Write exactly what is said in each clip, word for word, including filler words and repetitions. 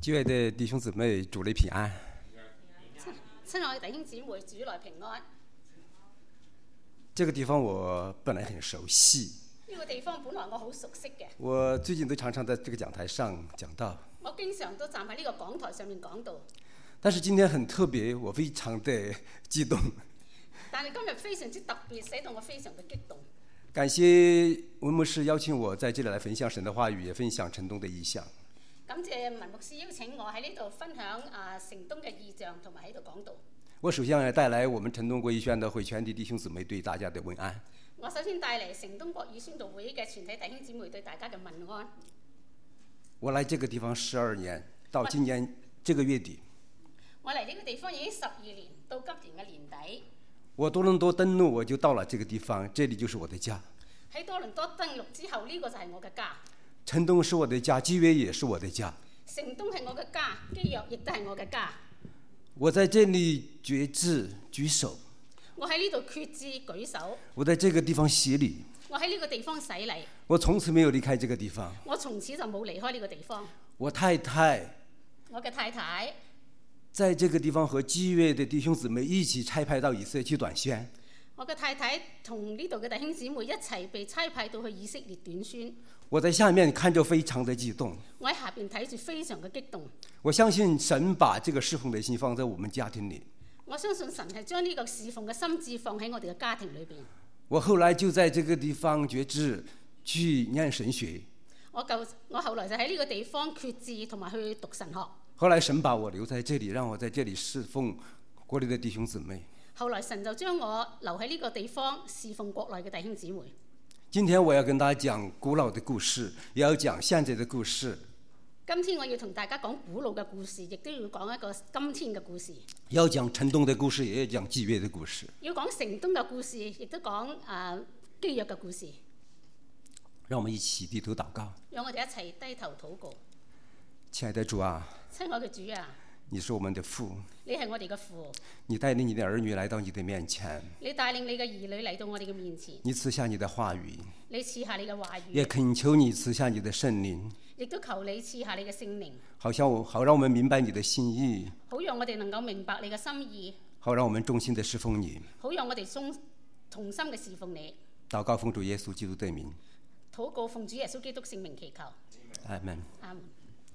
親愛的弟兄姊妹，主內平安。 親愛的弟兄姊妹，主內平安。 這個地方我本來很熟悉。 呢個地方本來我好熟悉嘅。 我最近都常常在這個講台上講道。 我經常都站喺呢個講台上面講道。 但是今天很特別，我非常的激動。 但係今日非常之特別，使到我非常的激動。 感謝文牧師邀請我在這裡來分享神的話語，也分享城東的異象。 感謝文牧師邀請我喺呢度分享啊城東嘅異象，同埋喺度講道。 我首先要帶來我們城東國語宣道會全體弟兄姊妹對大家的問安。 我首先帶嚟城東國語宣道會嘅全體弟兄姊妹對大家嘅問安。 我來這個地方十二年，到今年這個月底。 我嚟呢個地方已經十二年，到今年嘅年底。 我多倫多登陸，我就到了這個地方，這裡就是我的家。 喺多倫多登陸之後，呢、這個就係我嘅家。 城東是我的家，基約也是我的家。 城東係我嘅家，基約亦都係我嘅家。 我在這裡決志舉手。 我喺呢度決志舉手。 我在這個地方洗禮。 我喺呢個地方洗禮。 我從此沒有離開這個地方。 我從此就冇離開呢個地方。 我太太。 我嘅太太。 在這個地方和基約的弟兄姊妹一起差派到以色列去短宣。 我嘅太太同呢度嘅弟兄姊妹一齊被差派到去以色列短宣。 我在下面看着非常的激動。 我喺下邊睇住非常嘅激動。 我相信神把這個侍奉的心放在我們家庭裡。 我相信神係將呢個侍奉嘅心志放喺我哋嘅家庭裏邊。 我後來就在這個地方決志去念神學。 我舊我後來就喺呢個地方決志同埋去讀神學。 後來神把我留在這裡，讓我在這裡侍奉國內的弟兄姊妹。 後來神就將我留喺呢個地方侍奉國內嘅弟兄姊妹。 今天我要跟大家講古老的故事，也要講現在的故事。 今天我要同大家講古老嘅故事，亦都要講一個今天嘅故事。 要講城東的故事，也要講基約的故事。 要講城東嘅故事，亦都講啊基約嘅故事。 讓我們一起低頭禱告。 讓我哋一齊低頭禱告。 親愛的主啊， 親愛嘅主啊， 你是我們的父， 你係我哋嘅父， 你帶領你的兒女來到你的面前， 你帶領你嘅兒女嚟到我哋嘅面前， 你賜下你的話語， 你賜下你嘅話語， 也懇求你賜下你的聖靈， 亦都求你賜下你嘅聖靈， 好像我好讓我們明白你的心意， 好讓我哋能夠明白你嘅心意， 好讓我們衷心的侍奉你， 好讓我哋衷同心嘅侍奉你。 禱告奉主耶穌基督的名， 禱告奉主耶穌基督聖名祈求， 阿門。 阿門。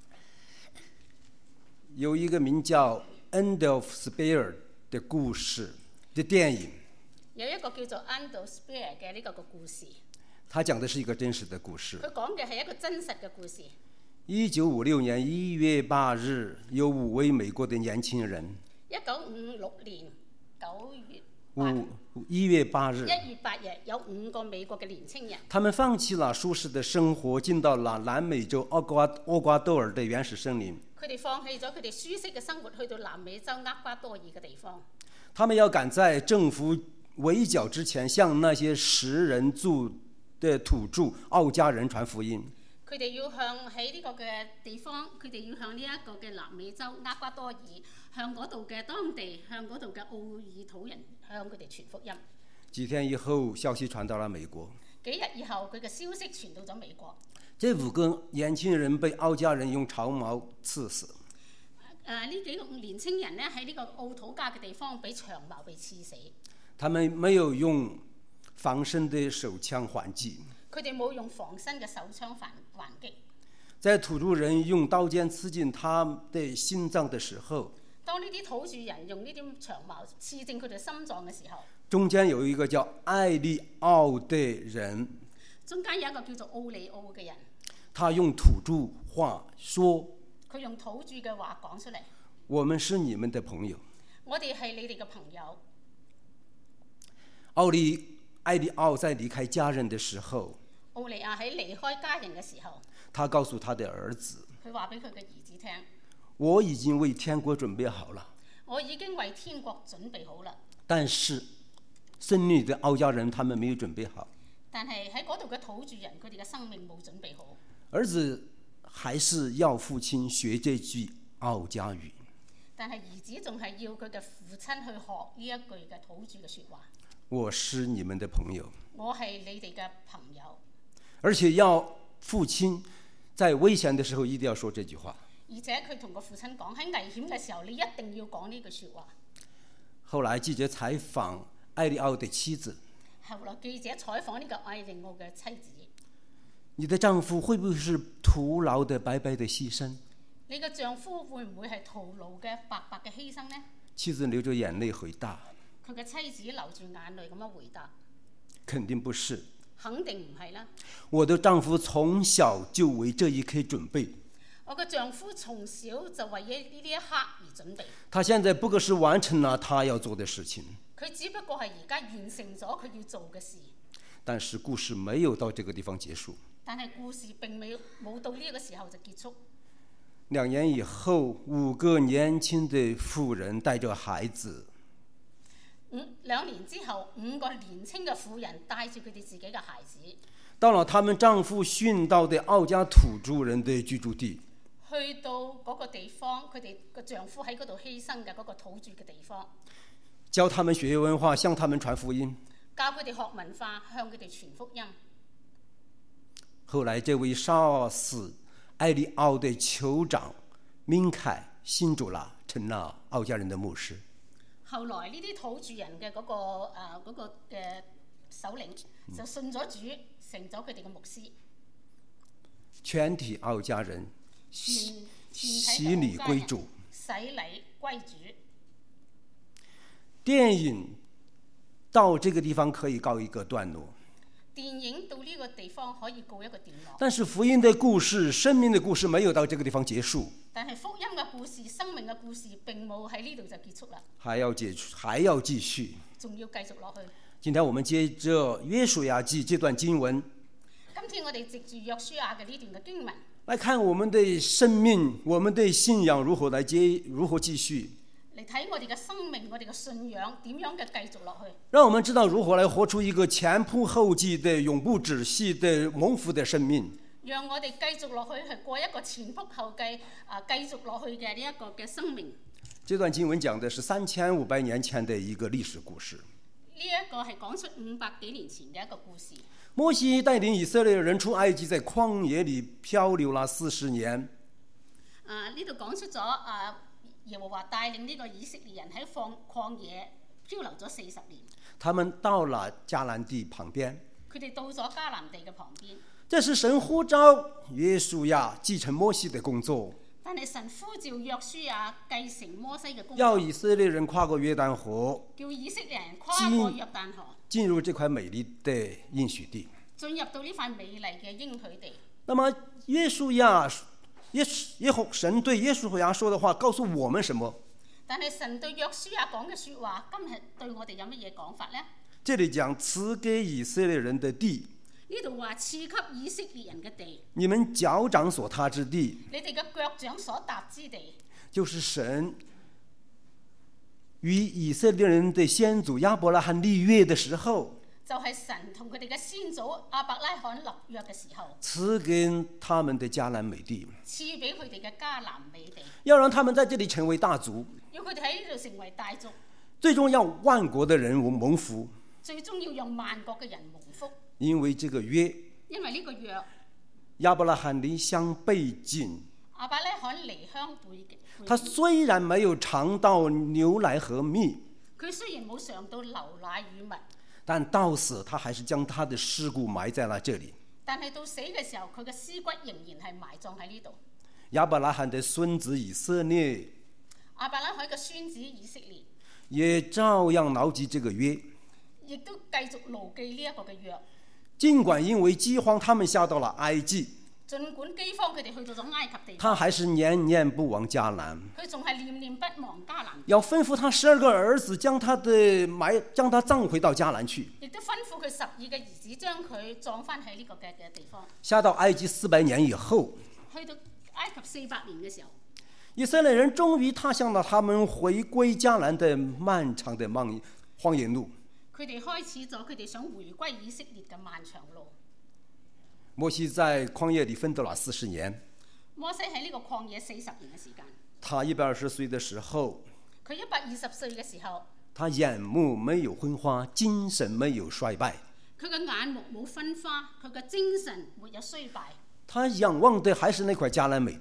有一個名叫《End of Spear》的故事的電影， 有一個叫做《End of Spear》嘅呢個個故事。 他講的是一個真實的故事。 佢講嘅係一個真實嘅故事。 一九五六年一月八日，有五位美國的年輕人。 一九五六年九月五一月八日。 一月八日有五個美國嘅年輕人。 他們放棄了舒適的生活，進到了南美洲厄瓜厄瓜多爾的原始森林。 佢哋放棄咗佢哋舒適嘅生活，去到南美洲厄瓜多爾嘅地方。 他們要趕在政府圍剿之前，向那些食人族的土著奧加人傳福音。 佢哋要向喺呢個嘅地方，佢哋要向呢一個嘅南美洲厄瓜多爾，向嗰度嘅當地，向嗰度嘅奧爾土人，向佢哋傳福音。 幾天以後，消息傳到了美國。 幾日以後，佢嘅消息傳到咗美國。 這五個年輕人被奧加人用長矛刺死。 誒、呃，呢幾個年輕人呢，喺呢個奧土加嘅地方，俾長矛被刺死。 他們沒有用防身的手槍還擊。 佢哋冇用防身嘅手槍還還擊。 在土著人用刀劍刺進他的心臟的時候， 當呢啲土著人用呢啲長矛刺進佢哋心臟嘅時候， 中間有一個叫艾利奧的人， 中間有一個叫做奧利奧嘅人， 他用土著話說， 佢用土著嘅話講出嚟， 我們是你們的朋友。 我哋係你哋嘅朋友。 奧利艾利奧在離開家人的時候， 奧利亞喺離開家人嘅時候， 他告訴他的兒子， 佢話俾佢嘅兒子聽， 我已經為天國準備好了。 我已經為天國準備好啦。 但是勝利的奧加人他們沒有準備好。 但係喺嗰度嘅土著人，佢哋嘅生命冇準備好。 兒子還是要父親學這句奧加語。 但係兒子仲係要佢嘅父親去學呢一句嘅土著嘅説話。 我是你們的朋友。 我係你哋嘅朋友。 而且要父親在危險的時候一定要說這句話。 而而且佢同個父親講，喺危險嘅時候，你一定要講呢句説話。 後來記者採訪艾利奧的妻子， 後來記者採訪呢個艾利奧嘅妻子， 你的丈夫會不會是徒勞的白白的犧牲？ 你嘅丈夫會唔會係徒勞嘅白白嘅犧牲呢？ 妻子流着眼淚回答， 佢嘅妻子流住眼淚咁樣回答， 肯定不是， 肯定唔係啦。 我的丈夫從小就為這一刻準備， 我嘅丈夫從小就為咗呢一刻而準備。 他現在不過是完成了他要做的事情， 佢只不過係而家完成咗佢要做嘅事。 但是故事沒有到這個地方結束。 但係故事並未冇到呢個時候就結束。 兩年以後，五個年輕的婦人帶着孩子， 五兩年之後，五個年輕嘅婦人帶住佢哋自己嘅孩子， 到了他們丈夫殉道的奧家土著人的居住地， 去到嗰個地方，佢哋個丈夫喺嗰度犧牲嘅嗰個土著嘅地方， 教他們學文化，向他們傳福音。 教佢哋學文化，向佢哋傳福音。 後來這位殺死艾利奧的酋長明凱信主了，成了奧家人的牧師。 後來呢啲土著人嘅嗰、嗰個誒嗰個嘅首領就信咗主，成咗佢哋嘅牧師。 全體奧家人全洗禮歸主。 洗禮歸主。 電影到這個地方可以告一個段落。 電影到呢個地方可以告一個段落。 但是福音的故事、生命的故事沒有到這個地方結束。 但係福音嘅故事、生命嘅故事並冇喺呢度就結束啦。 還要繼續，還要繼續。 仲要繼續落去。 今天我們接着約書亞記這段經文， 今天我哋藉住約書亞嘅呢段嘅經文， 來看我們的生命、我們的信仰如何來接，如何繼續。 嚟睇我哋嘅生命、我哋嘅信仰點樣嘅繼續落去。讓我們知道如何來活出一個前仆後繼的、永不止息的蒙福的生命。 讓我哋繼續落去係過一個前仆後繼啊，繼續落去嘅呢一個嘅生命。 這段經文講的是三千五百年前的一個歷史故事。 呢一個係講出五百幾年前嘅一個故事。 摩西帶領以色列人出埃及，在曠野裏漂流了四十年。 啊，呢度講出咗啊。耶和華帶領呢個以色列人喺放曠野漂流咗四十年。 他們到了迦南地旁邊。 佢哋到咗迦南地嘅旁邊。 這是神呼召約書亞繼承摩西的工作。 但係神呼召約書亞繼承摩西嘅工作。 要以色列人跨過約旦河。 叫以色列人跨過約旦河。 進入這塊美麗的應許地。 進入到呢塊美麗嘅應許地。 那麼約書亞。耶耶和神對約書亞說的話告訴我們什麼？ 但係神對約書亞講嘅說話，今日對我哋有乜嘢講法呢？ 這裏講賜給以色列人的地， 呢度話賜給以色列人嘅地， 你們腳掌所踏之地， 你哋嘅腳掌所踏之地， 就是神與以色列人的先祖亞伯拉罕立約的時候。 就係神同佢哋嘅先祖亞伯拉罕立約嘅時候， 賜給他們的迦南美地， 賜俾佢哋嘅迦南美地， 要讓他們在這裏成為大族， 要佢哋喺呢度成為大族， 最終要萬國的人蒙福， 最終要讓萬國嘅人蒙福， 因為這個約， 因為呢個約， 亞伯拉罕離鄉背井， 亞伯拉罕離鄉背井， 他雖然沒有嘗到牛奶和蜜， 佢雖然冇嘗到牛奶與蜜。 但到死，他還是將他的屍骨埋在了這裏。 但係到死嘅時候，佢嘅屍骨仍然係埋葬喺呢度。 亞伯拉罕的孫子以色列， 亞伯拉罕嘅孫子以色列， 也照樣牢記這個約， 亦都繼續牢記呢一個嘅約。 儘管因為饑荒，他們下到了埃及。 儘管饑荒，佢哋去到咗埃及地， 他還是念念不忘迦南。 佢仲係念念不忘迦南。 要吩咐他十二個兒子將他的埋，將他葬回到迦南去。 亦都吩咐佢十二個兒子將佢葬翻喺呢個嘅嘅地方。 下到埃及四百年以後， 去到埃及四百年嘅時候， 以色列人終於踏上了他們回歸迦南的漫長的漫荒野路。 佢哋開始咗佢哋想回歸以色列嘅漫長路。 摩西在曠野裏奮鬥了四十年。 摩西喺呢個曠野四十年嘅時間。 他一百二十歲的時候， 佢一百二十歲嘅時候， 他眼目沒有昏花，精神沒有衰敗。 佢嘅眼目冇昏花，佢嘅精神沒有衰敗。 他仰望的還是那塊迦南美地。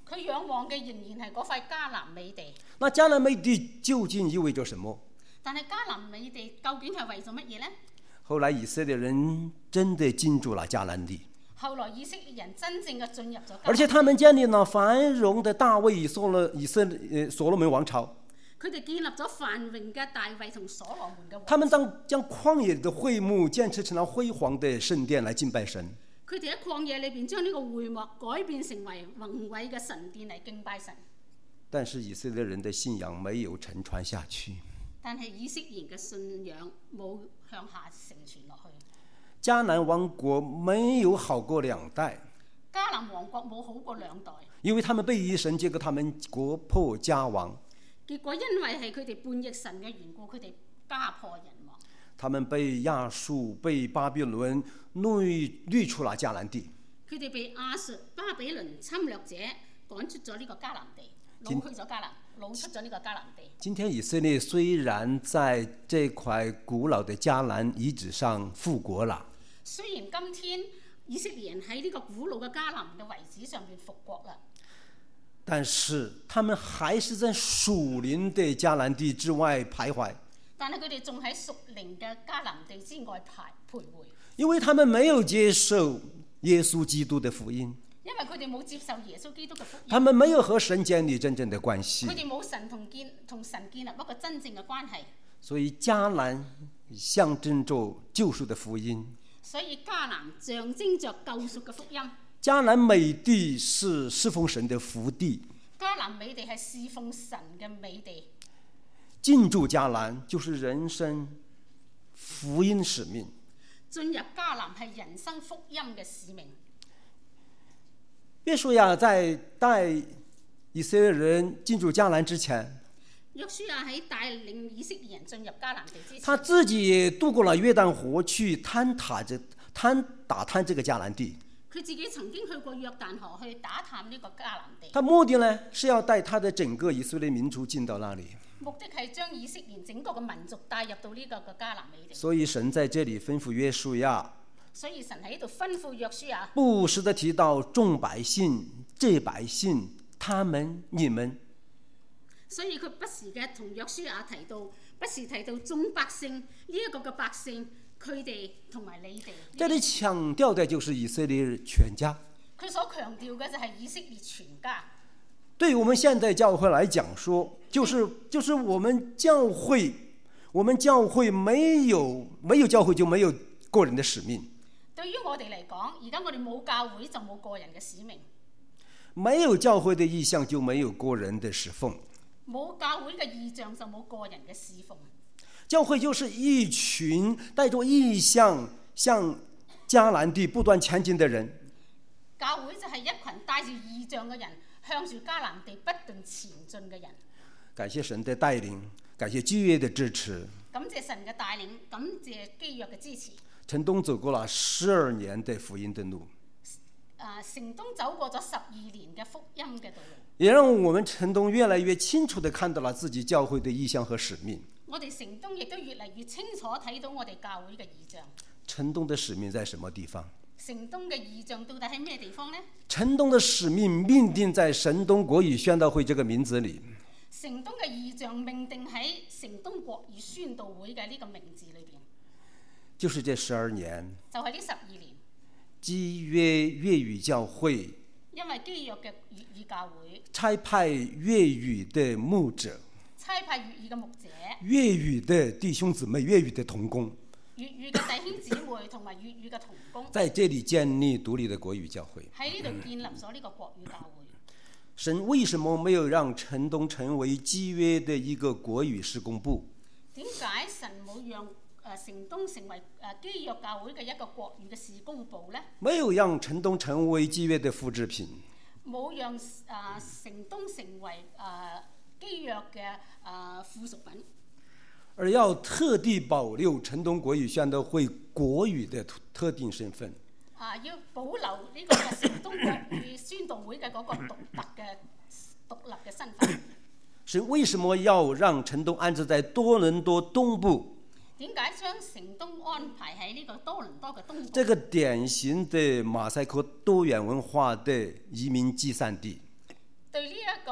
佢仰望嘅仍然係嗰塊迦南美地。 那迦南美地究竟意味着什麼？ 但係迦南美地究竟係為咗乜嘢呢？ 後來以色列人真的進駐了迦南地， 後來以色列人真正嘅進入咗迦南地， 而且他們建立了繁榮的大衛所羅以色列所羅門王朝。 佢哋建立咗繁榮嘅大衛同所羅門嘅王朝。 他們將將曠野的會幕建設成了輝煌的聖殿來敬拜神。 佢哋喺曠野裏邊將呢個會幕改變成為宏偉嘅神殿嚟敬拜神。 但是以色列人的信仰沒有承傳下去。 但係以色列人嘅信仰冇向下承傳落去。 迦南王國沒有好過兩代。 迦南王國冇好過兩代， 因為他們背逆神，結果他們國破家亡。 結果因為係佢哋叛逆神嘅緣故，佢哋家破人亡。 他們被亞述、被巴比倫擄擄出了迦南地。 佢哋被亞述、巴比倫侵略者趕出咗呢個迦南地，擄去咗迦南，擄出咗呢個迦南地。 今天以色列雖然在這塊古老的迦南遺址上復國了， 雖然今天以色列人喺呢個古老嘅迦南嘅遺址上邊復國啦， 但是他們還是在屬靈的迦南地之外徘徊。 但係佢哋仲喺屬靈嘅迦南地之外徘徊， 因為他們沒有接受耶穌基督的福音， 因為佢哋冇接受耶穌基督嘅福音， 他們沒有和神建立真正的關係， 佢哋冇神同建同神建立一個真正嘅關係。 所以迦南象徵着救贖的福音， 所以迦南象徵着救贖嘅福音。 迦南美地是侍奉神的福地， 迦南美地係侍奉神嘅美地。 進駐迦南就是人生福音使命。 進入迦南係人生福音嘅使命。 約書亞在帶以色列人進駐迦南之前， 約書亞喺帶領以色列人進入迦南地之前， 他自己也渡過了約旦河去探塔着探打探這個迦南地。 佢自己曾經去過約旦河去打探呢個迦南地。 他目的呢是要帶他的整個以色列民族進到那裡。 目的係將以色列整個嘅民族帶入到呢個嘅迦南美地。 所以神在這裡吩咐約書亞， 所以神喺度吩咐約書亞， 不時地提到眾百姓、這百姓、他們、你們。 所以佢不時嘅同約書亞提到，不時提到眾百姓呢一個嘅百姓，佢哋同埋你哋。 這裡強調的就是以色列全家。 佢所強調嘅就係以色列全家。 對於我們現代教會來講說，就是就是我們教會，我們教會沒有沒有教會就沒有個人的使命。 對於我哋嚟講，而家我哋冇教會就冇個人嘅使命。 沒有教會的意向就沒有個人的侍奉。 冇教會嘅意象就冇個人嘅侍奉。 教會就是一群帶着意向向迦南地不斷前進的人。 教會就係一群帶住意象嘅人，向住迦南地不斷前進嘅人。 感謝神的帶領，感謝基約的支持。 感謝神嘅帶領，感謝基約嘅支持。 陳東走過了十二年的福音的路。 啊，城東走過咗十二年嘅福音嘅道路， 也讓我們城東越來越清楚地看到了自己教會的意向和使命。 我哋城東亦都越嚟越清楚睇到我哋教會嘅意象。 城東的使命在什麼地方？ 城東嘅意象到底喺咩地方呢？ 城東的使命命定在神東國語宣道會這個名字裡。 城東嘅意象命定喺城東國語宣道會嘅呢個名字裏邊。 就是這十二年。 就係呢十二年。 基約粵語教會。 因為基約嘅粵語教會。 差派粵語的牧者。 差派粵語嘅牧者。 粵語的弟兄姊妹，粵語的同工。 粵語嘅弟兄姊妹同埋粵語嘅同工， 在這裡建立獨立的國語教會。 喺呢度建立咗呢個國語教會。 神為什麼沒有讓城東成為基約的一個國語事工部？ 點解神冇讓誒城東成為誒基約教會嘅一個國語嘅事工部呢？ 沒有讓城東成為基約的複製品。 冇讓誒城東成為誒基約嘅誒附屬品。 而要特地保留城東國語宣道會國語的特定身份。 啊，要保留呢個城東國語宣道會嘅嗰個獨特嘅獨立嘅身份。 神為什麼要讓城東安置在多倫多東部？ 點解將城東安排喺呢個多倫多嘅東部？ 這個典型的馬賽克多元文化的移民集散地。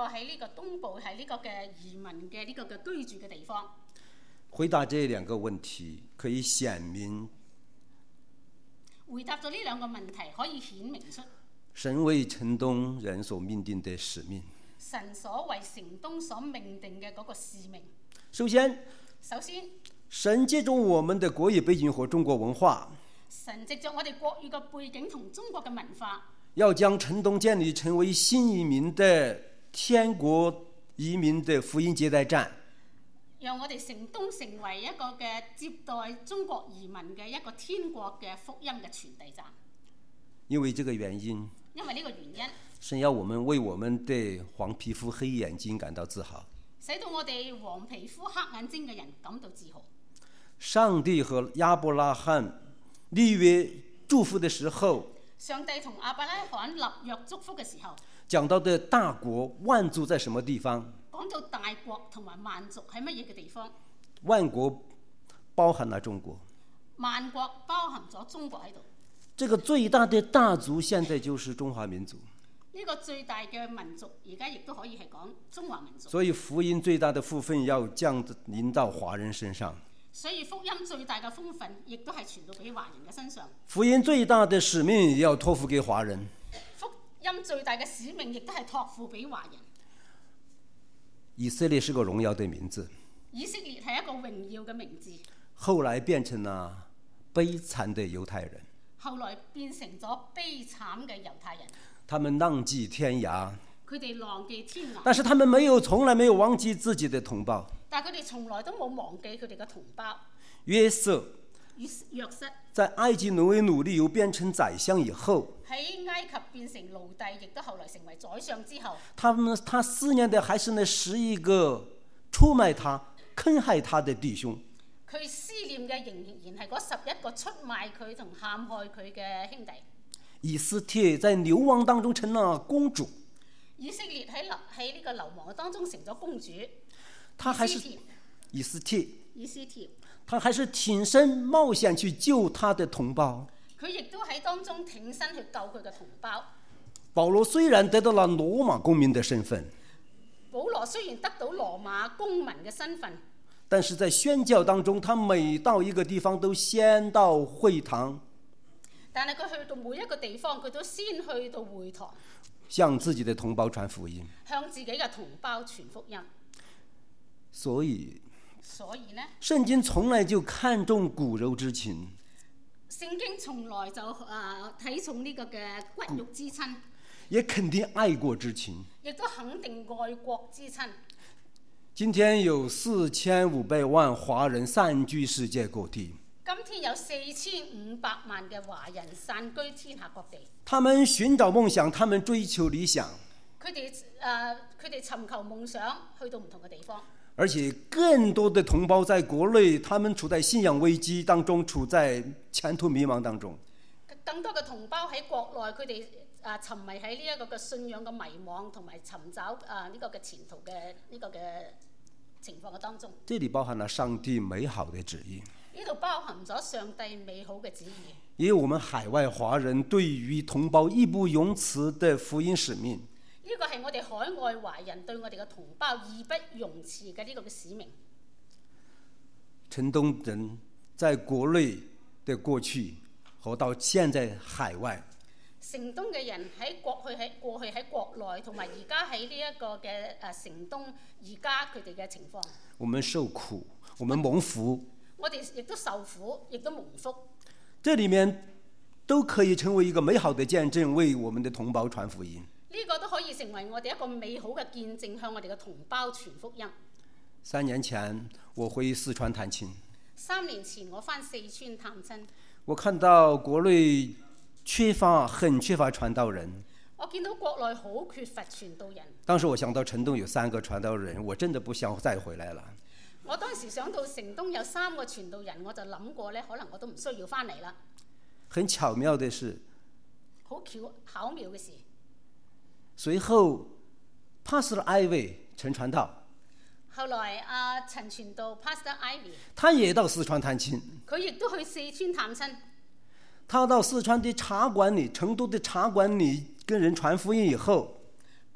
喺呢個東部係呢個嘅移民嘅呢個嘅居住嘅地方。 回答這兩個問題，可以顯明回答咗呢兩個問題，可以顯明出神為城東人所命定的使命。 神所為城東所命定嘅嗰個使命。 首先， 首先， 神借助我們的國語背景和中國文化， 神藉着我哋國語嘅背景同中國嘅文化， 要將城東建立成為新移民的天國移民的福音接待站， 讓我哋城東成為一個嘅接待中國移民嘅一個天國嘅福音嘅傳遞站。 因為這個原因， 因為呢個原因， 神要我們為我們的黃皮膚黑眼睛感到自豪， 使到我哋黃皮膚黑眼睛嘅人感到自豪。 上帝和亞伯拉罕立約祝福的時候， 上帝同亞伯拉罕立約祝福嘅時候， 講到的大國萬族在什麼地方？ 講到大國同埋萬族喺乜嘢嘅地方？ 萬國包含了中國， 萬國包含咗中國喺度。 這個最大的大族現在就是中華民族。 呢個最大嘅民族而家亦都可以係講中華民族。 所以福音最大的福分要降臨到華人身上。 所以福音最大嘅福分亦都係傳到俾華人嘅身上。 福音最大的使命也要託付給華人。 福音最大嘅使命亦都係託付俾華人。 以色列是個榮耀的名字， 以色列係一個榮耀嘅名字， 後來變成了悲慘的猶太人。 後來變成咗悲慘嘅猶太人。 他們浪跡天涯， 佢哋浪跡天涯， 但是他們沒有，從來沒有忘記自己的同胞。 但係佢哋從來都冇忘記佢哋嘅同胞。 約瑟約瑟在埃及挪為奴隸，又變成宰相以後， 喺埃及變成奴隸，亦都後來成為宰相之後， 他們他思念的還是那十一個出賣他、坑害他的弟兄。 佢思念嘅仍然係嗰十一個出賣佢同陷害佢嘅兄弟。 以斯帖在流亡當中成了公主。 以色列喺流喺呢個流亡嘅當中成咗公主。 他還是以斯帖， 以斯帖， 他還是挺身冒險去救他的同胞。 佢亦都喺當中挺身去救佢嘅同胞。 保羅雖然得到了羅馬公民的身份， 保羅雖然得到羅馬公民嘅身份， 但是在宣教當中，他每到一個地方都先到會堂， 但係佢去到每一個地方，佢都先去到會堂， 向自己的同胞傳福音， 向自己嘅同胞傳福音。 所以， 所以呢， 聖經從來就看重骨肉之情。 聖經從來就誒睇重呢個嘅骨肉之親， 也肯定愛國之情， 亦都肯定愛國之親。 今天有四千五百萬華人散居世界各地。 今天有四千五百萬嘅華人散居天下各地。 他們尋找夢想，他們追求理想。 佢哋誒佢哋尋求夢想，去到唔同嘅地方。 而且更多的同胞在國內，他們處在信仰危機當中，處在前途迷茫當中。 更多嘅同胞喺國內，佢哋誒沉迷喺呢一個嘅信仰嘅迷惘，同埋尋找誒呢個嘅前途嘅呢個嘅情況嘅當中。 這裡包含了上帝美好的旨意。 呢度包含咗上帝美好嘅旨意。 也有我們海外華人對於同胞義不容辭的福音使命。 呢個係我哋海外華人對我哋嘅同胞義不容辭嘅呢個嘅使命。 城東人在國內的過去和到現在海外， 城東嘅人喺過去喺過去喺國內，同埋而家喺呢一個嘅誒城東，而家佢哋嘅情況。 我們受苦，我們蒙福。 我哋亦都受苦，亦都蒙福。 這裡面都可以成為一個美好的見證，為我們的同胞傳福音。 呢個都可以成為我哋一個美好嘅見證，向我哋嘅同胞傳福音。 三年前我回四川探親， 三年前我返四川探親， 我看到國內缺乏很缺乏傳道人。 我見到國內好缺乏傳道人。 當時我想到城東有三個傳道人，我真的不想再回來了。 我當時想到城東有三個傳道人，我就諗過咧，可能我都唔需要返嚟啦。 很巧妙的是， 好巧巧妙嘅事。 隨後 Pastor Ivy 陳傳道， 後來阿陳傳道 Pastor Ivy， 他也到四川探親， 佢亦都去四川探親。 他到四川的茶館裡、成都的茶館裡跟人傳福音以後，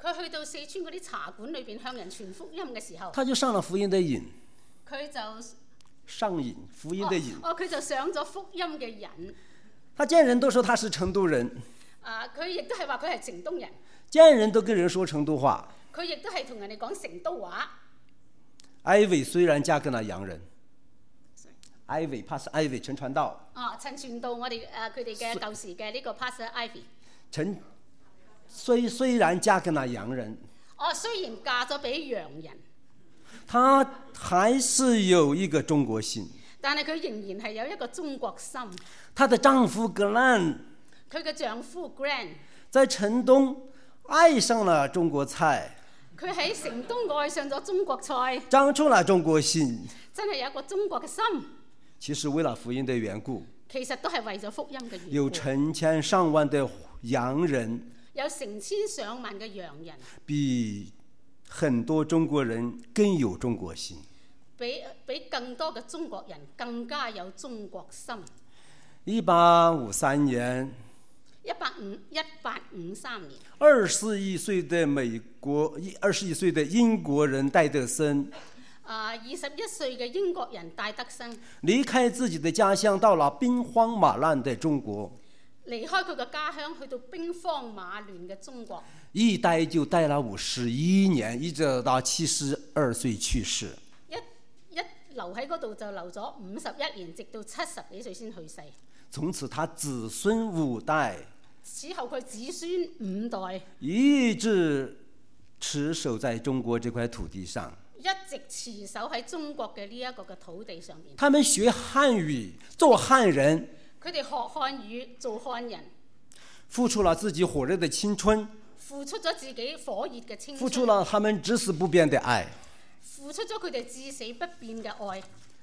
佢去到四川嗰啲茶館裏邊向人傳福音嘅時候， 他就上了福音的癮， 佢就上癮福音的癮。 哦，佢就上咗福音嘅癮。 他見人都說他是成都人， 啊，佢亦都係話佢係成東人， 見人都跟人說成都話。 佢亦都係同人哋講成都話。 艾薇雖然嫁給了洋人，艾薇 Pastor 艾薇陳傳道。 哦，陳傳道，我哋誒佢哋嘅舊時嘅呢個 Pastor Ivy。 陳雖雖然嫁給了洋人， 哦，雖然嫁咗俾洋人， 她還是有一個中國心。 但係佢仍然係有一個中國心。 她的丈夫格蘭， 佢嘅丈夫 Grant 在城東愛上了中國菜， 佢喺城東愛上咗中國菜， 長出了中國心。 真係有一個中國嘅心。 其實為了福音的緣故， 其實都係為咗福音嘅緣故。 有成千上萬的洋人， 有成千上萬嘅洋人， 比很多中國人更有中國心。 比比更多嘅中國人更加有中國心。 一八五三年， 一八五一八五三年， 二十一歲的美國，二十一歲的英國人戴德森， 啊，二十一歲嘅英國人戴德生離開自己的家鄉，到了兵荒馬亂的中國。 離開佢嘅家鄉，去到兵荒馬亂嘅中國， 一待就待了五十一年，一直到七十二歲去世。 一一留喺嗰度就留咗五十一年，直到七十幾歲先去世。 從此他子孫五代， 此後佢子孫五代一直持守在中國這塊土地上， 一直持守喺中國嘅呢一個嘅土地上面。 他們學漢語，做漢人， 佢哋學漢語，做漢人， 付出了自己火熱的青春， 付出咗自己火熱嘅青春， 付出了他們至死不變的愛。 付出咗佢哋至死不變嘅愛。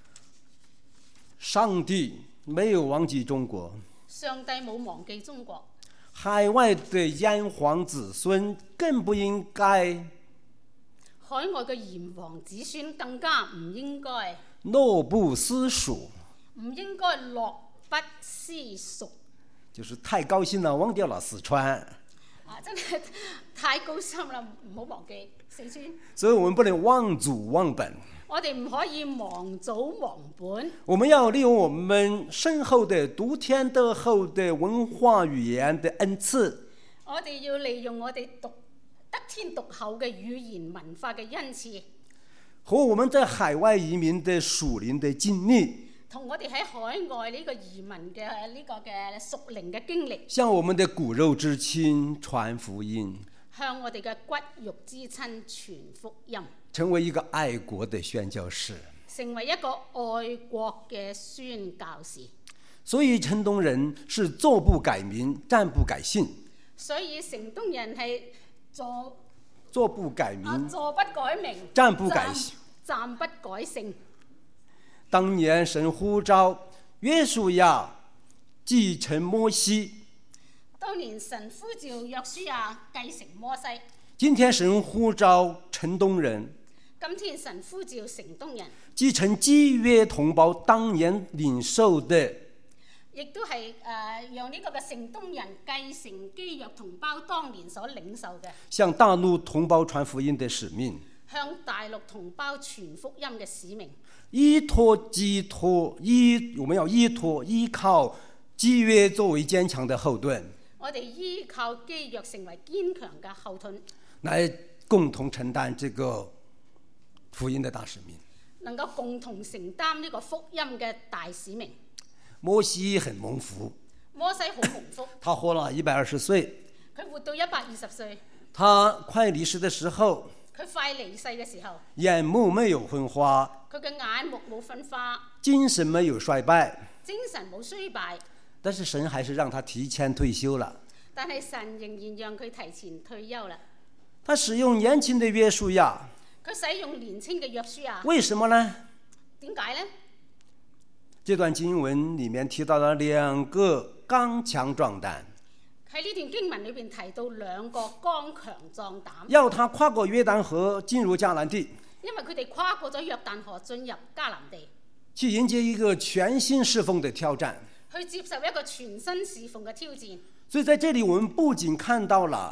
上帝沒有忘記中國， 上帝冇忘記中國。 海外的炎黃子孫更不應該， 海外嘅炎黃子孫更加唔應該樂不思蜀， 唔應該樂不思蜀， 就是太高興了，忘掉了四川。 啊，真係太高深啦，唔好忘記四川。 所以我們不能忘祖忘本， 我哋唔可以忘祖忘本。 我們要利用我們深厚的獨天獨厚的文化語言的恩賜， 我哋要利用我哋獨得天獨厚嘅語言文化嘅恩賜， 和我們在海外移民的屬靈的經歷， 同我哋喺海外呢個移民嘅呢個嘅屬靈嘅經歷， 向我們的骨肉之親傳福音， 向我哋嘅骨肉之親傳福音， 成為一個愛國的宣教士， 成為一個愛國嘅宣教士。 所以城東人是坐不改名，站不改姓。 所以城東人係坐坐不改名， 啊，坐不改名， 站不改姓， 站不改姓。 當年神呼召約書亞繼承摩西， 當年神呼召約書亞繼承摩西。 今天神呼召城東人， 今天神呼召城東人繼承基約同胞當年領受的， 亦都係誒、呃、讓呢個嘅城東人繼承基約同胞當年所領受嘅， 向大陸同胞傳福音的使命， 向大陸同胞傳福音嘅使命。 依託寄託依，我們要依託依靠基約作為堅強的後盾， 我哋依靠基約成為堅強嘅後盾， 來共同承擔這個福音的大使命， 能夠共同承擔呢個福音嘅大使命。 摩西很蒙福， 摩西好蒙福， 他活了一百二十歲， 佢活到一百二十歲， 他快離世的時候， 佢快離世嘅時候， 眼目沒有昏花， 佢嘅眼目冇昏花， 精神沒有衰敗， 精神冇衰敗， 但是神還是讓他提前退休了。 但係神仍然讓佢提前退休啦。 他使用年輕的約書亞， 佢使用年輕嘅約書亞， 為什麼呢？ 點解呢？ 這段經文裡面提到了兩個剛強壯膽， 喺呢段經文裏邊提到兩個剛強壯膽， 要他跨過約旦河進入迦南地， 因為佢哋跨過咗約旦河進入迦南地， 去迎接一個全新侍奉的挑戰， 去接受一個全新侍奉嘅挑戰。 所以在這裡我們不僅看到了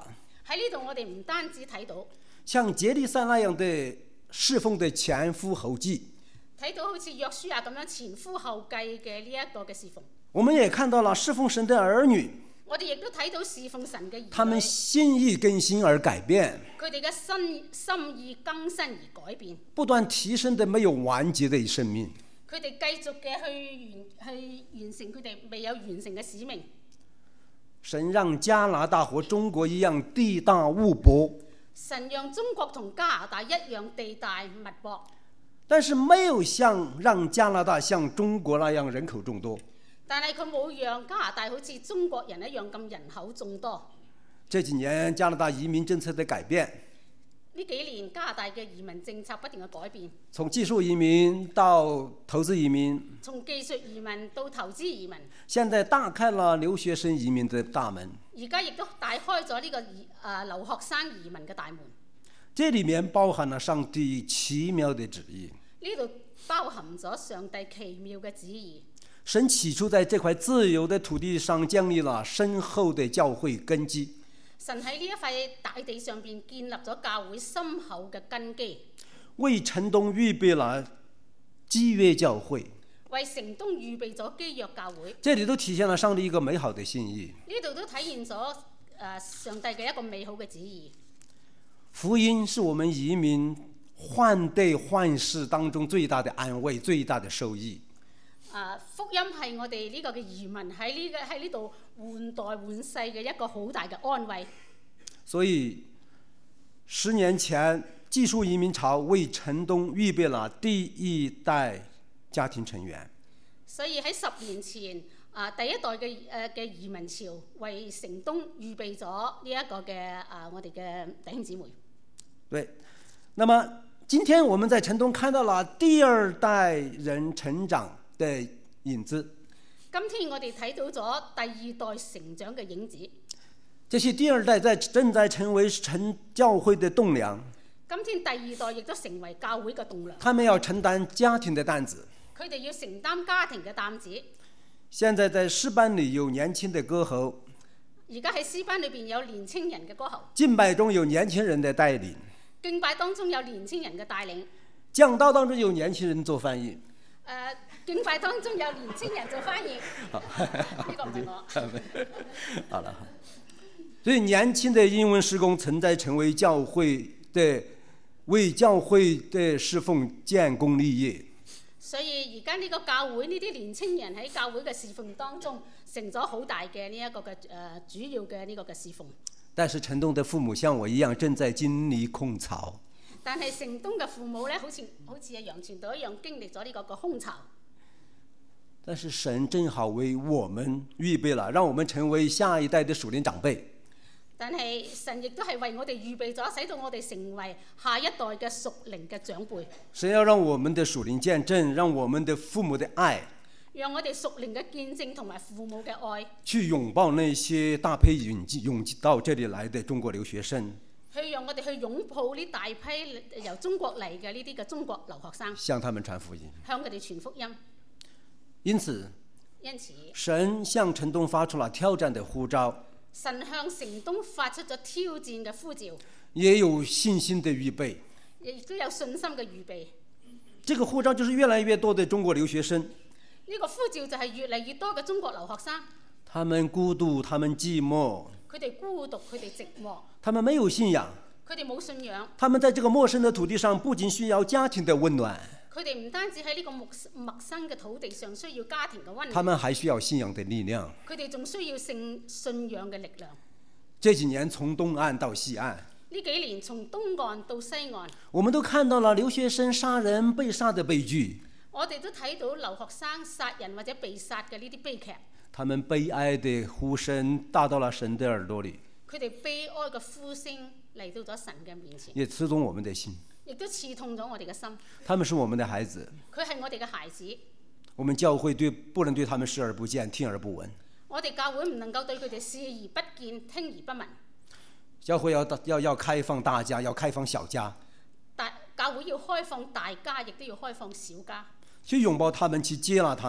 喺呢度我哋唔單止睇到， 像杰利撒那樣的侍奉的前赴後繼， 睇到好似約書亞咁樣前呼後繼嘅呢一個嘅侍奉。 我們也看到了侍奉神的兒女， 我哋亦都睇到侍奉神嘅兒女， 他們心意更新而改變， 佢哋嘅心心意更新而改變， 不斷提升的沒有完結的生命。 佢哋繼續嘅去完去完成佢哋未有完成嘅使命。 神讓加拿大和中國一樣地大物博， 神讓中國同加拿大一樣地大物博， 但是沒有像讓加拿大像中國那樣人口眾多。 但係佢冇讓加拿大好似中國人一樣咁人口眾多。 這幾年加拿大移民政策的改變， 呢幾年加拿大嘅移民政策不斷嘅改變， 從技術移民到投資移民， 從技術移民到投資移民， 現在打開了留學生移民的大門。 而家亦都大開咗呢個移誒留學生移民嘅大門。 這裡面包含了上帝奇妙的旨意。 呢度包含咗上帝奇妙嘅旨意。 神起初在這塊自由的土地上建立了深厚的教會根基。 神喺呢一塊大地上邊建立咗教會深厚嘅根基， 為城東預備了基約教會， 為城東預備咗基約教會。 這裡都體現了上帝一個美好的心意。 呢度都體現咗誒上帝嘅一個美好嘅旨意。 福音是我們移民患得患失當中最大的安慰，最大的受益。 啊，福音係我哋呢個嘅移民喺呢個喺呢度換代換世嘅一個好大嘅安慰。 所以十年前技術移民潮為城東預備了第一代家庭成員。 所以喺十年前啊，第一代嘅誒嘅移民潮為城東預備咗呢一個嘅啊我哋嘅弟兄姊妹。 對，那麼今天我們在城東看到了第二代人成長的影子。 今天我哋睇到咗第二代成長嘅影子。 這些第二代在正在成為城教會的棟梁。 今天第二代亦都成為教會嘅棟梁。 他們要承擔家庭的擔子。 佢哋要承擔家庭嘅擔子。 現在在詩班裏有年輕的歌喉。 而家喺詩班裏邊有年輕人嘅歌喉。 敬拜中有年輕人的帶領。 敬拜當中有年輕人嘅帶領。 講道當中有年輕人做翻譯。 誒，敬拜當中有年輕人做翻譯。呢個唔係我。 好了，所以年輕的英文事工曾在成為教會的為教會的侍奉建功立業。 所以而家呢個教會呢啲年輕人喺教會嘅侍奉當中成咗好大嘅呢一個嘅誒、呃、主要嘅呢個嘅侍奉。 但是城東的父母像我一樣正在經歷空巢。 但係城東嘅父母咧，好似好似阿楊傳道一樣經歷咗呢個個空巢。 但是神正好為我們預備了，讓我們成為下一代的屬靈長輩。 但係神亦都係為我哋預備咗，使到我哋成為下一代嘅屬靈嘅長輩。 神要讓我們的屬靈見證，讓我們的父母的愛， 讓我哋屬靈嘅見證同埋父母嘅愛， 去擁抱那些大批湧湧到這裡來的中國留學生。 去讓我哋去擁抱呢大批由中國嚟嘅呢啲嘅中國留學生， 向他們傳福音， 向佢哋傳福音。 因此， 因此， 神向城東發出了挑戰的呼召。 神向城東發出咗挑戰嘅呼召， 也有信心的預備， 亦都有信心嘅預備。 這個呼召就是越來越多的中國留學生。 呢個呼召就係越嚟越多嘅中國留學生。 他們孤獨，他們寂寞。 佢哋孤獨，佢哋寂寞。 他們沒有信仰。 佢哋冇信仰。 他們在這個陌生的土地上，不僅需要家庭的溫暖。 佢哋唔單止喺呢個陌陌生嘅土地上需要家庭嘅溫暖， 他們還需要信仰的力量。 佢哋仲需要信信仰嘅力量。 這幾年從東岸到西岸， 呢幾年從東岸到西岸， 我們都看到了留學生殺人被殺的悲劇。 我哋都睇到留學生殺人或者被殺嘅呢啲悲劇。 他們悲哀的呼聲達到了神的耳朵裡， 佢哋悲哀嘅呼聲嚟到咗神嘅面前， 也刺中我們的心， 亦都刺痛咗我哋嘅心。 他們是我們的孩子， 佢係我哋嘅孩子。 我們教會對不能對他們視而不見，聽而不聞。 我哋教會唔能夠對佢哋視而不見，聽而不聞。 教會要要要開放大家，要開放小家。 大教會要開放大家，亦都要開放小家。 去擁抱他們，去接納他們。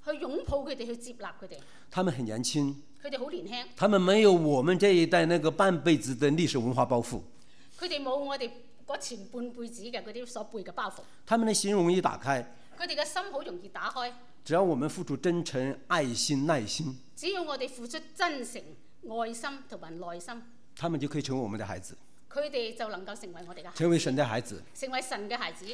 去擁抱佢哋，去接納佢哋。 他們很年輕， 佢哋好年輕， 他們沒有我們這一代那個半輩子的歷史文化包袱。 佢哋冇我哋嗰前半輩子嘅嗰啲所背嘅包袱。 他們的心容易打開， 佢哋嘅心好容易打開。 只要我們付出真誠、愛心、耐心， 只要我哋付出真誠、愛心同埋耐心， 他們就可以成為我們的孩子， 佢哋就能夠成為我哋嘅孩子， 成為神的孩子， 成為神嘅孩子，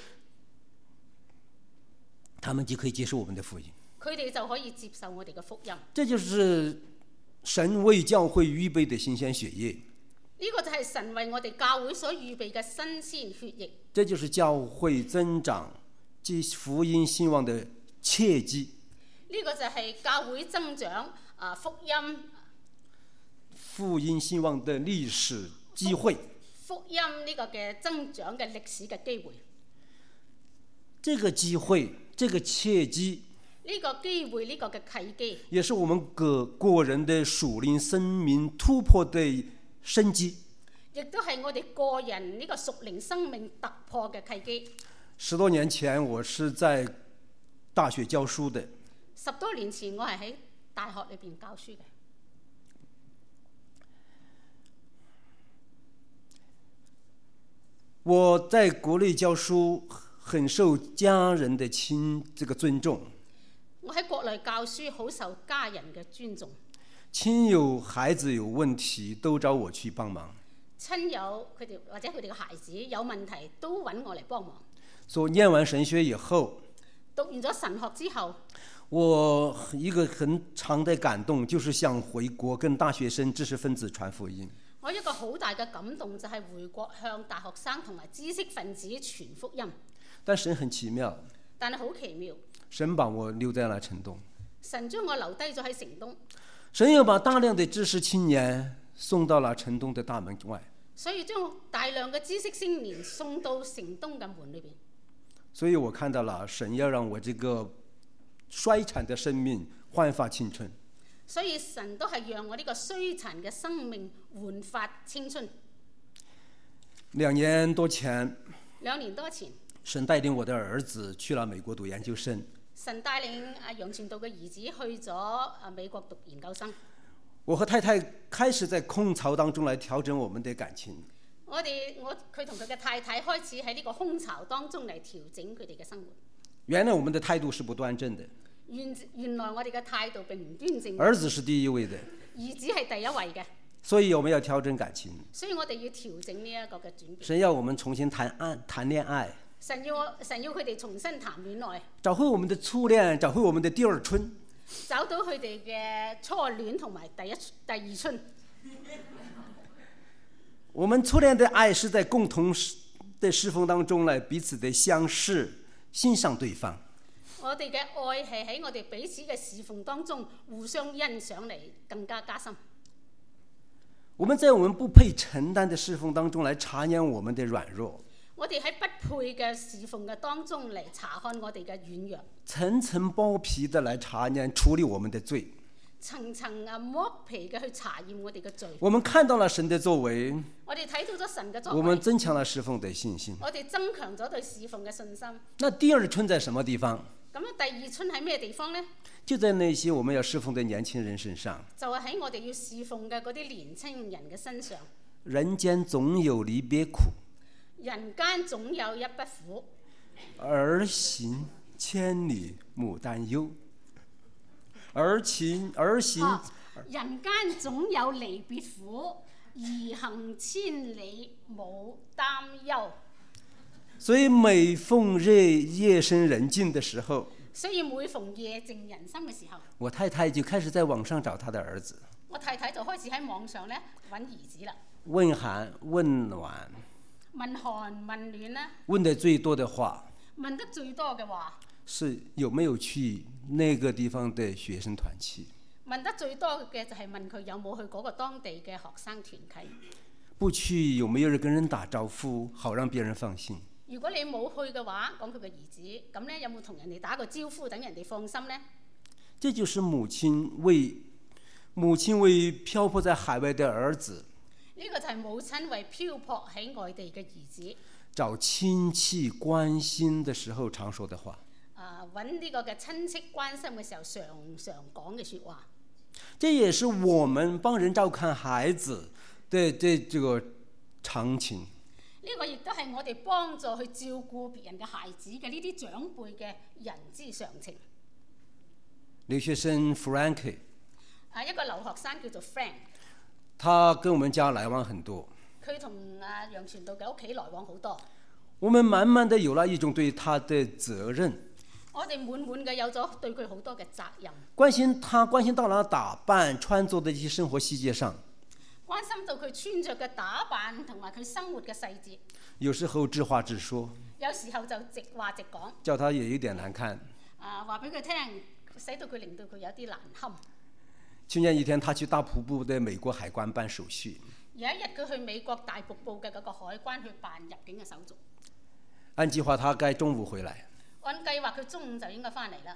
他們就可以接受我們的福音。 佢哋就可以接受我哋嘅福音。 這就是神為教會預備的新鮮血液， 呢個就係神為我哋教會所預備嘅新鮮血液。 這就是教會增長及福音興旺的契機。 呢個就係教會增長啊福音福音興旺的歷史機會。 福音呢個嘅增長嘅歷史嘅機會。 這個機會，這個契機， 呢個機會，呢個嘅契機， 也是我們個個人的屬靈生命突破的生機。 亦都係我哋個人呢個屬靈生命突破嘅契機。 十多年前，我是在大學教書的。 十多年前，我係喺大學裏邊教書嘅。 我在國內教書，很受家人的親這個尊重。 我喺國內教書，好受家人嘅尊重。 親友孩子有問題，都找我去幫忙。 親友佢哋或者佢哋嘅孩子有問題，都揾我嚟幫忙。 所以念完神學以後， 讀完咗神學之後， 我一個很長的感動，就是想回國跟大學生、知識分子傳福音。 我一個好大嘅感動就係回國向大學生同埋知識分子傳福音。 但神很奇妙， 但係好奇妙， 神把我留在了城東。 神將我留低咗喺城東。 神又把大量的知識青年送到了城東的大門外。 所以將大量嘅知識青年送到城東嘅門裏邊。 所以我看到了神要讓我這個衰殘的生命煥發青春。 所以神都係讓我呢個衰殘嘅生命煥發青春。 兩年多前， 兩年多前， 神帶領我的兒子去了美國讀研究生。 神帶領阿楊傳道嘅兒子去咗啊美國讀研究生。 我和太太開始在空巢當中來調整我們的感情。 我哋我佢同佢嘅太太開始喺呢個空巢當中嚟調整佢哋嘅生活。 原來我們的態度是不端正的。 原原來我哋嘅態度並唔端正。 兒子是第一位的。 兒子係第一位嘅。 所以我們要調整感情。 所以我哋要調整呢一個嘅轉變。 神要我們重新談愛談戀愛。 神要我神要佢哋重新談戀愛。 找回我們的初戀，找回我們的第二春。 找到佢哋嘅初戀同埋第一第二春。 我們初戀的愛是在共同的侍奉當中來彼此的相視欣賞對方。 我哋嘅愛係喺我哋彼此嘅侍奉當中互相欣賞嚟更加加深。 我們在我們不配承擔的侍奉當中來查驗我們的軟弱。 我哋喺不配嘅侍奉嘅當中嚟查看我哋嘅軟弱。層層剝皮的來查驗處理我們的罪。 層層啊剝皮嘅去查驗我哋嘅罪。 我們看到了神的作為。 我哋睇到咗神嘅作為。 我們增強了侍奉的信心。 我哋增強咗對侍奉嘅信心。 那第二春在什麼地方？ 咁樣第二春喺咩地方呢？ 就在那些我們要侍奉的年輕人身上。 就係喺我哋要侍奉嘅嗰啲年輕人嘅身上。 人間總有離別苦。 人間總有一筆苦。 兒行千里母擔憂。兒行兒行、 啊、人間總有離別苦，兒行千里母擔憂。 所以每逢夜夜深人靜的時候， 所以每逢夜靜人心嘅時候， 我太太就開始在網上找她的兒子。 我太太就開始喺網上咧揾兒子啦。 問寒問暖。 問寒問暖啦。 問得最多的話。 問得最多嘅話。 是有沒有去那個地方的學生團契？ 問得最多嘅就係問佢有冇去嗰個當地嘅學生團契。 不去有沒有人跟人打招呼，好讓別人放心？ 如果你冇去嘅話，講佢嘅兒子，咁咧有冇同人哋打個招呼，等人哋放心呢？ 這就是母親為母親為漂泊在海外的兒子。 呢、這個就係母親為漂泊喺外地嘅兒子。 找親戚關心的時候常說的話。 啊啊揾呢個嘅親戚關心嘅時候，常常講嘅説話。 這也是我們幫人照看孩子的這這個常情。 呢個亦都係我哋幫助去照顧別人嘅孩子嘅呢啲長輩嘅人之常情。 留學生 Frank， 啊一個留學生叫做 Frank， 他跟我們家來往很多。 佢同啊楊傳道嘅屋企來往好多。 我們滿滿的有了一種對他的責任。 我哋滿滿嘅有咗對佢好多嘅責任。 關心他，關心到了打扮、穿着的一些生活細節上。 關心到佢穿着嘅打扮同埋佢生活嘅細節。 有時候直話直說。 有時候就直話直講。 叫他也有點難看。 啊，話俾佢聽，使到佢令到佢有啲難堪。 去年一天，他去大瀑布的美國海關辦手續。 有一日佢去美國大瀑布嘅嗰個海關去辦入境嘅手續。 按計劃，他該中午回來。 按計劃，佢中午就應該翻嚟啦。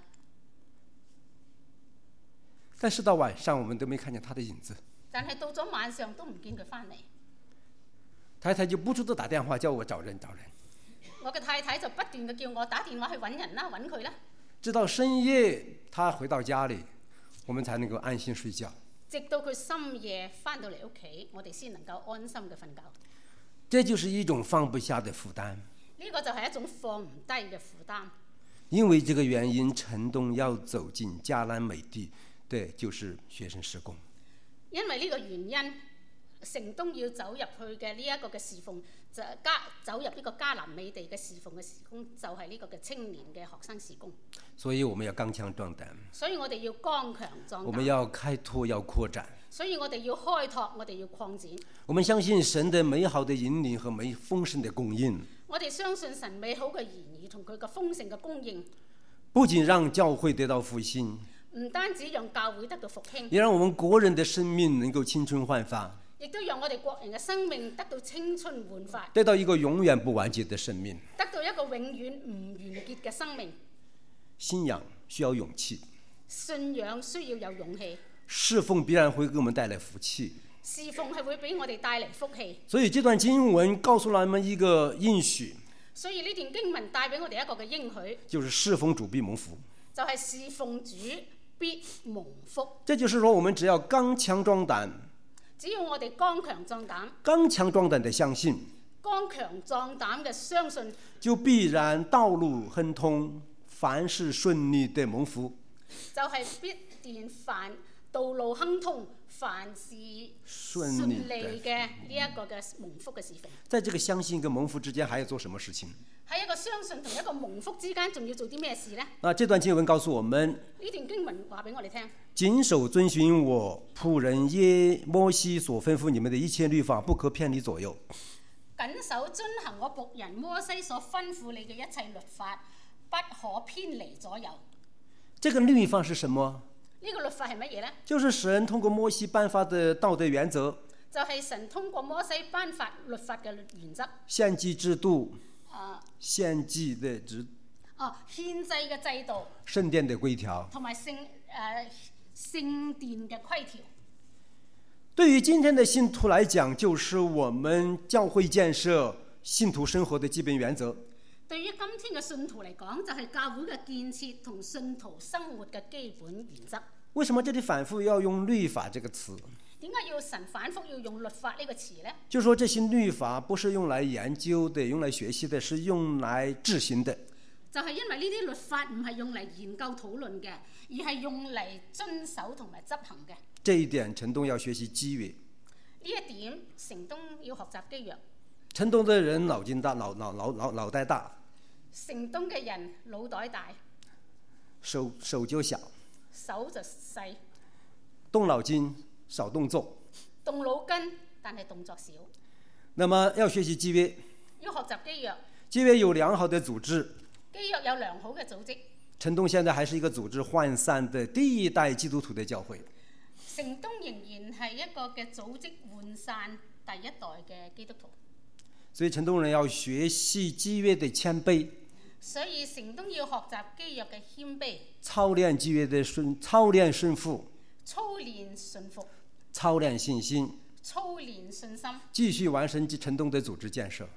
但是到晚上，我們都沒看見他的影子。 但係到咗晚上都唔見佢翻嚟。 太太就不住地打電話叫我找人找人。 我嘅太太就不斷嘅叫我打電話去揾人啦，揾佢啦。 直到深夜，他回到家裏，我們才能夠安心睡覺。 直到佢深夜翻到嚟屋企，我哋先能夠安心嘅瞓覺。 這就是一種放不下的負擔。 呢個就係一種放唔低嘅負擔。 因為這個原因，陳東要走進迦南美地，對，就是學生事工。 因為呢個原因，成東要走入去嘅呢一個嘅侍奉，就加走入呢個迦南美地嘅侍奉嘅事工，就係、是、呢個嘅青年嘅學生事工。 所以我們要剛強壯膽。 所以我哋要剛強壯膽。 我們要開拓，要擴展。 所以我哋要開拓，我哋要擴展。 我們相信神的美好的引領和美豐盛的供應。 我哋相信神美好嘅言語同佢嘅豐盛嘅供應， 不僅讓教會得到復興， 唔單止讓教會得到復興， 也讓我們國人的生命能夠青春煥發， 亦都讓我哋國人嘅生命得到青春煥發， 得到一個永遠不完結的生命， 得到一個永遠唔完結嘅生命。 信仰需要勇氣， 信仰需要有勇氣， 侍奉必然會給我們帶來福氣。 侍奉係會俾我哋帶嚟福氣。 所以這段經文告訴了我們一個應許， 所以呢段經文帶俾我哋一個嘅應許， 就是侍奉主必蒙福， 就係侍奉主必蒙福。 這就是說，我們只要剛強壯膽， 只要我哋剛強壯膽， 剛強壯膽地相信， 剛強壯膽嘅相信， 就必然道路亨通，凡事順利地蒙福。 就係必然凡道路亨通，凡事順利嘅呢一個嘅蒙福嘅事奉。 在這個相信跟蒙福之間，還要做什麼事情？ 喺一個相信同一個蒙福之間，仲要做啲咩事呢？ 啊，這段經文告訴我們， 呢段經文話俾我哋聽， 謹守遵循我僕人耶摩西所吩咐你們的一切律法，不可偏離左右。 謹守遵行我僕人摩西所吩咐你嘅一切律法，不可偏離左右。 這個律法是什麼？ 呢個律法係乜嘢呢？ 就是神通過摩西頒發的道德原則， 就係神通過摩西頒發律法嘅原則。 獻祭制度， 啊， 獻祭的制， 哦，獻祭嘅制度， 聖殿的規條， 同埋聖誒聖殿嘅規條。 對於今天的信徒來講，就是我們教會建設、信徒生活的基本原則。 對於今天嘅信徒嚟講，就係、是、教會嘅建設同信徒生活嘅基本原則。 為什麼這裡反覆要用律法這個詞？ 點解要神反覆要用律法呢個詞呢？ 就說這些律法不是用來研究的，用來學習的，是用來執行的。 就係因為呢啲律法唔係用嚟研究討論嘅，而係用嚟遵守同埋執行嘅。 這一點，陳東要學習基約。 呢一點，成東要學習基約。 陳東的人腦筋大，腦腦腦腦腦袋大。 成東嘅人腦袋大， 手手就小， 手就細， 動腦筋少動作， 動腦筋但係動作少。 那麼要學習基約， 要學習基約。 基約有良好的組織， 基約有良好嘅組織。 陳東現在還是一個組織渙散的第一代基督徒的教會。 成東仍然係一個嘅組織渙散第一代嘅基督徒。 所以陳東人要學習基約的謙卑。 所以成東要學習基約嘅謙卑， 操練基約的順，操練順服， 操練順服， 操練信心， 操練信心， 繼續完成陳東的組織建設，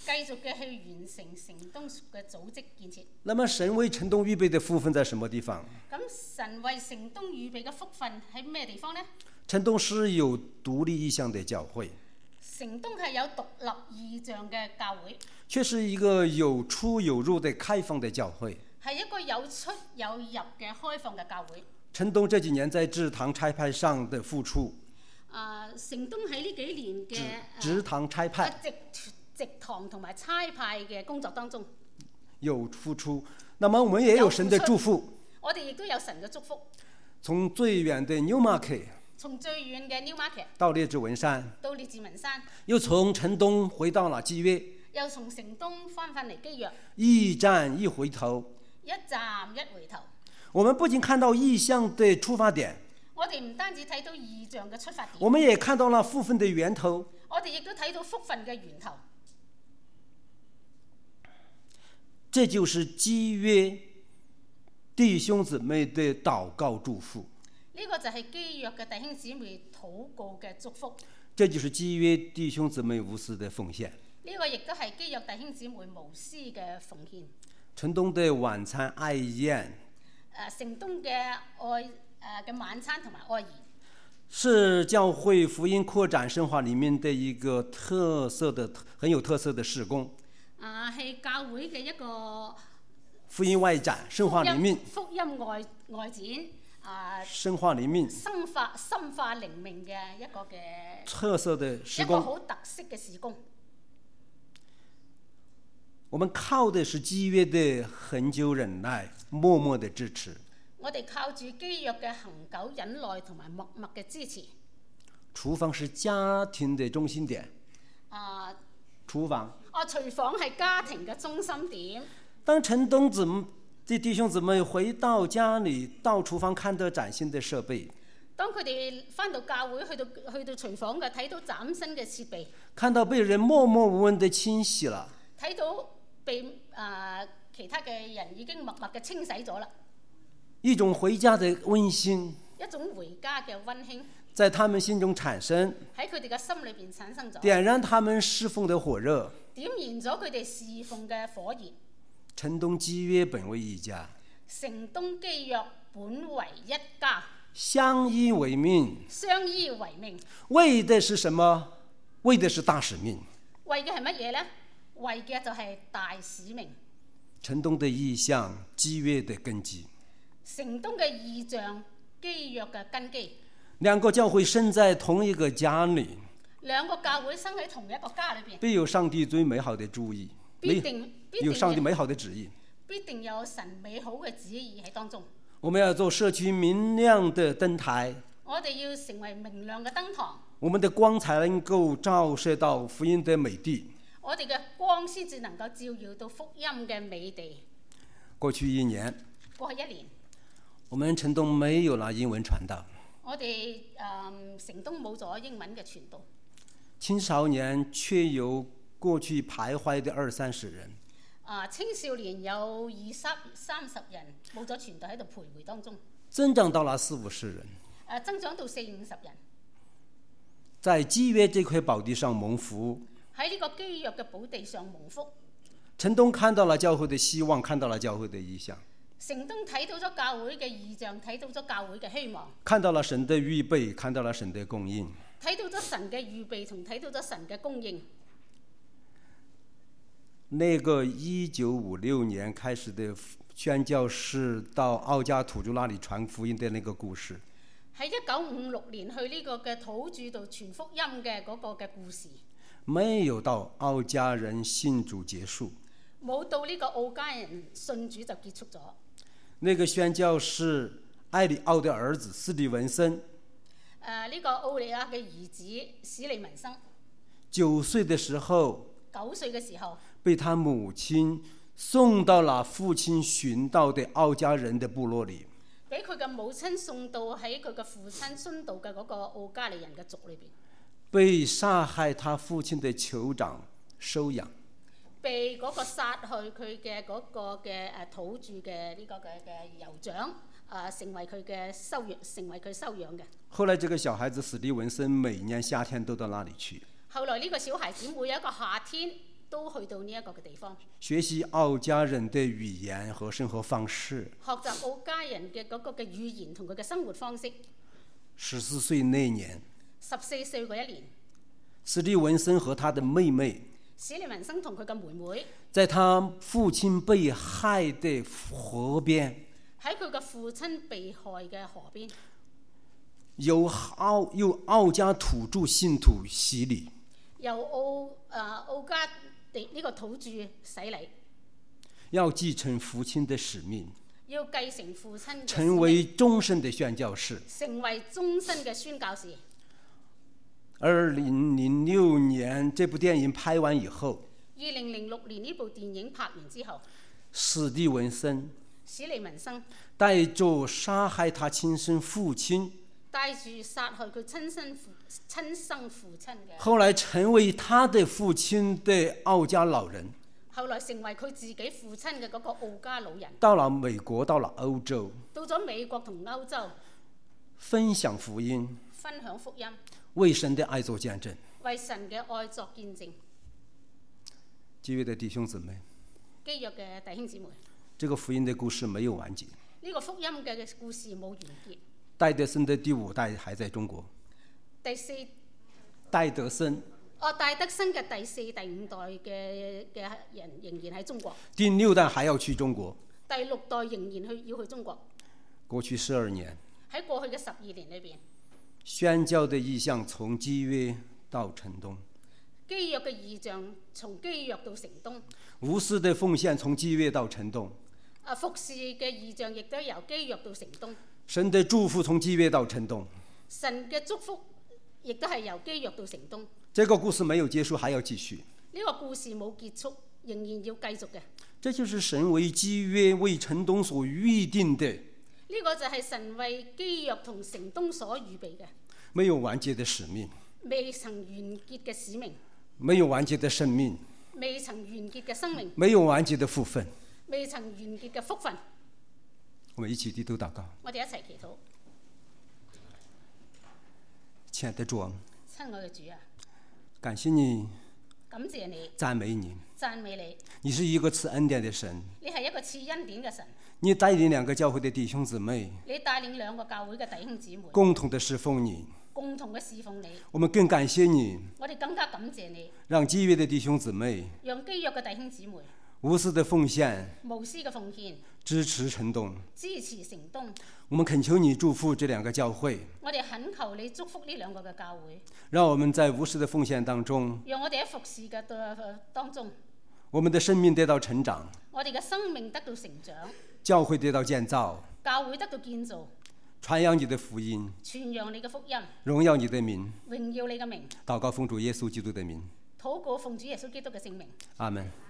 繼續嘅去完成城東嘅組織建設。 那麼神為城東預備的福分在什麼地方？ 咁神為城東預備嘅福分喺咩地方呢？ 城東是有獨立意向的教會， 城東係有獨立意象嘅教會， 卻是一個有出有入的開放的教會。 係一個有出有入嘅開放嘅教會。 城東這幾年在植堂差派上的付出， 啊，城東喺呢幾年嘅植堂差派直直堂同埋差派嘅工作當中有付出，那麼我們也有神的祝福。 我哋亦都有神嘅祝福。 從最遠的 Newmarket， 從最遠嘅 Newmarket 到列治文山， 到列治文山， 又從城東回到了基約， 又從城東翻返嚟基約， 一站一回頭， 一站一回頭。 我們不僅看到異象的出發點， 我哋唔單止睇到異象嘅出發點， 我們也看到了福分的源頭。 我哋亦都睇到福分嘅源頭。 這就是基約弟兄姊妹的禱告祝福。 呢個就係基約嘅弟兄姊妹禱告嘅祝福。 這就是基約弟兄姊妹無私的奉獻。 呢個亦都係基約弟兄姊妹無私嘅奉獻。 城東的晚餐愛宴， 誒城東嘅愛誒嘅晚餐同埋愛宴， 是教會福音擴展深化裡面的一個特色的、很有特色的事工。 啊，係教會嘅一個福音外展、深化裡面、 福音外外展啊， 深化裡面、 深化深化靈命嘅一個嘅特色的事一個工。 好特色嘅事工。 我們靠的是基約的恆久忍耐，默默的支持。 我哋靠住基約嘅恆久忍耐同埋默默嘅支持。 廚房是家庭的中心點。 啊， 廚房。 哦，廚房係家庭嘅中心點。 當城東姊妹的弟兄姊妹回到家裡，到廚房看到嶄新的設備， 當佢哋返到教會，去到去到廚房嘅，睇到嶄新嘅設備， 看到被人默默無聞的清洗了， 睇到被啊、呃、其他嘅人已經默默嘅清洗咗啦， 一種回家的溫馨， 一種回家嘅溫馨， 在他們心中產生， 喺佢哋嘅心裏邊產生咗， 點燃他們侍奉的火熱， 點燃咗佢哋侍奉嘅火熱。 城東基約本為一家， 城東基約本為一家， 相依為命， 相依為命， 為的是什麼？為的是大使命。 為嘅係乜嘢呢？為嘅就係大使命。 城東的意象，基約的根基。 城東嘅意象，基約嘅根基。 兩個教會生在同一個家裡， 兩個教會生喺同一個家裏邊， 必有上帝最美好的主意， 必定必定有上帝美好的旨意， 必定有神美好嘅旨意喺當中。 我們要做社區明亮的燈台， 我哋要成為明亮嘅燈堂， 我們的光才能夠照射到福音的美地。 我哋嘅光先至能夠照耀到福音嘅美地。 過去一年， 過去一年， 我們城東沒有了英文傳道， 我哋誒城東冇咗英文嘅傳道， 青少年卻有過去徘徊的二三十人。 啊，青少年有二三三十人冇咗傳道喺度徘徊當中， 增長到了四五十人。 誒增長到四五十人， 在基約這塊寶地上蒙福。 喺呢個基約嘅寶地上蒙福。 城東看到了教會的希望，看到了教會的意向。 城東睇到咗教會嘅異象，睇到咗教會嘅希望， 看到了神的預備，看到了神的供應。 睇到咗神嘅預備同睇到咗神嘅供應。 那個一九五六年開始的宣教士到奧家土著那裡傳福音的那個故事， 喺一九五六年去呢個嘅土著度傳福音嘅嗰個嘅故事， 沒有到奧家人信主結束， 冇到呢個奧家人信主就結束咗。 那個宣教士艾里奧的兒子史蒂文森， 誒、呃、呢、這個奧利亞嘅兒子史利文森， 九歲的時候， 九歲嘅時候， 被他母親送到了父親尋道的奧家人的部落裡， 俾佢嘅母親送到喺佢嘅父親殉道嘅嗰個奧加利人嘅族裏邊， 被殺害他父親的酋長收養， 被嗰個殺去佢嘅嗰個嘅誒土著嘅呢個嘅嘅酋長啊，成為佢嘅收養，成為佢收養嘅。 後來這個小孩子史蒂文森每年夏天都到那裡去。 後來呢個小孩子每一個夏天都去到呢一個嘅地方， 學習奧家人的語言和生活方式。 學習奧家人嘅嗰個嘅語言同佢嘅生活方式。 十四歲那年， 十四歲嗰一年， 史蒂文森和他的妹妹史利文森同佢嘅妹妹在他父親被害的河邊， 喺佢嘅父親被害嘅河邊， 由奧由奧家土著信徒洗禮， 由奧誒奧家地呢個土著洗禮， 要繼承父親的使命， 要繼承父親嘅使命， 成為終身的宣教士。 成為終身嘅宣教士。 二零零六年這部電影拍完以後， 二零零六年呢部電影拍完之後， 史蒂文森史利文森帶着殺害他親生父親， 帶住殺害佢親生父親生父親嘅， 後來成為他的父親的奧家老人， 後來成為佢自己父親嘅嗰個奧家老人， 到了美國，到了歐洲， 到咗美國同歐洲分享福音， 分享福音， 為神的愛做見證。 為神嘅愛作見證。 基約的弟兄姊妹， 基約嘅弟兄姊妹， 這個福音的故事沒有完結。 呢個福音嘅故事冇完結。 戴德森的第五代還在中國。 第四， 戴德森， 哦，戴德森嘅第四、第五代嘅嘅人仍然喺中國。 第六代還要去中國。 第六代仍然去要去中國。 過去十二年， 喺過去嘅十二年裏邊， 宣教的意向從基約到城東， 基約嘅異象從基約到城東， 無私的奉獻從基約到城東， 啊，服侍嘅異象亦都由基約到城東， 神的祝福從基約到城東， 神嘅祝福亦都係由基約到城東。 這個故事沒有結束，還要繼續。 呢個故事冇結束，仍然要繼續嘅。 這就是神為基約為城東所預定的， 呢個就係神為基約同城東所預備嘅， 沒有完結的使命， 未曾完結嘅使命， 沒有完結的生命， 未曾完結嘅生命， 沒有完結的福分。 未曾完結嘅福分。 我們一起低頭禱告。 我哋一齊祈禱。 親愛的主， 親愛嘅主啊， 感謝你， 感謝你， 讚美你， 讚美你。 你是一個賜恩典的神， 你係一個賜恩典嘅神。 你帶領兩個教會的弟兄姊妹， 你帶領兩個教會嘅弟兄姊妹， 共同的侍奉你， 共同嘅侍奉你。 我們更感謝你， 我哋更加感謝你， 讓基約的弟兄姊妹讓基約嘅弟兄姊妹無私的奉獻， 無私嘅奉獻， 支持城東。 支持城東。 我們懇求你祝福這兩個教會， 我哋懇求你祝福呢兩個嘅教會， 讓我們在無私的奉獻當中， 讓我哋喺服侍嘅當中， 我們的生命得到成長， 我哋嘅生命得到成長， 教會得到建造， 教會得到建造， 傳揚你的福音， 傳揚你嘅福音， 榮耀你的名， 榮耀你嘅名。 禱告奉主耶穌基督的名， 禱告奉主耶穌基督嘅聖名。 阿門。